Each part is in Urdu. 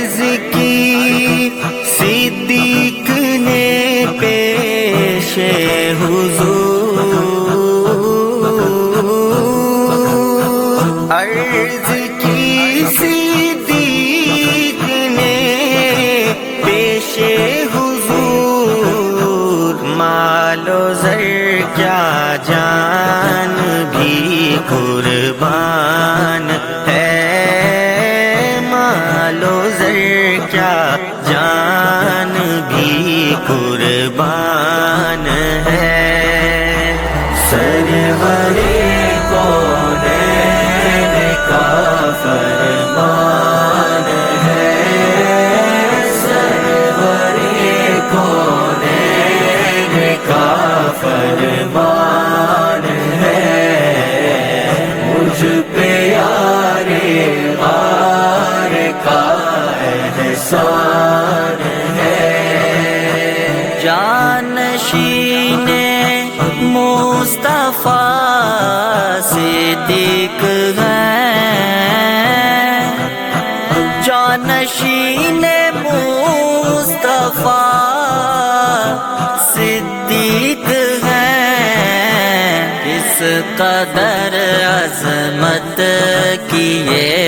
عرض کی صدیق نے پیش حضور، عرض کی صدیق نے پیش حضور، مال و زر کیا جان بھی قربان ہے، مال و زر کیا جان بھی قربان ہے، سرور کونین کا فرمان ہے، سرور کونین کا فرمان ہے، مجھ پہ یار غار کا احسان ہے، جانشین مصطفیٰ صدیق ہیں، جانشین مصطفیٰ صدیق ہیں، اس قدر عظمت کی یہ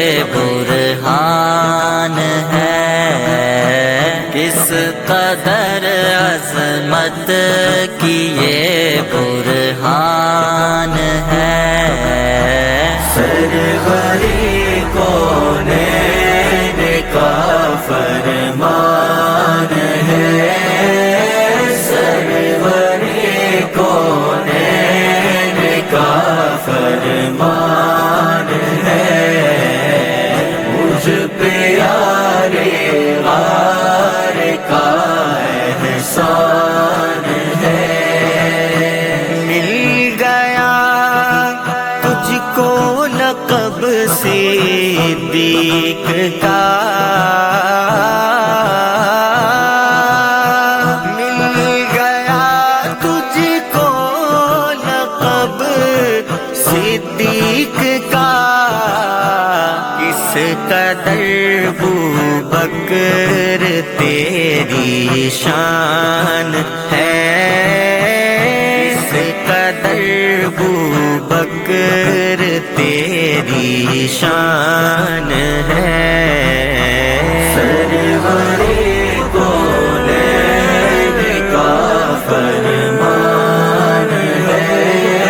برہان ہے، کس قدر عظمت کی یہ برہان ہے، سروری کونین کا فرمان ہے، سروری کونین کا فرمان ہے، مجھ پہ یار غار کا احسان ہے، مل گیا تجھ کو لقب صدیق کا، مل گیا تجھ کو لقب صدیق کا، کس قدر ابوبکر تیری شان ہے، کس قدر ابوبکر تیری شان ہے، سروری کونین کا فرمان ہے،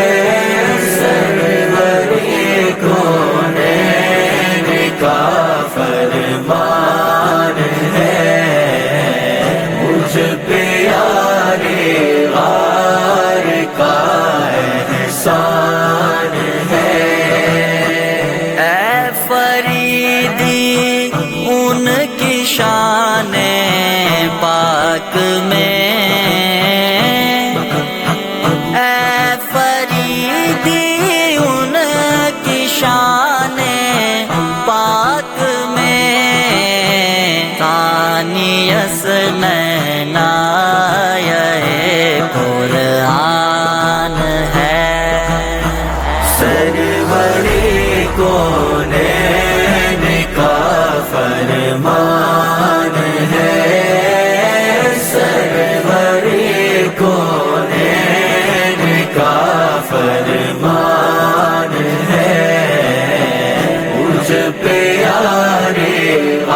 سروری کونین کا فرمان ہے، مجھ پہ یار غار کا احسان ہے، اے فریدی ان کی شان پاک میں، اے فریدی ان کی شان پاک میں، ثانی اثنین قرآن ہے، سروری کونین کا فرمان ہے، سروری کونین کا فرمان ہے، مجھ پہ یار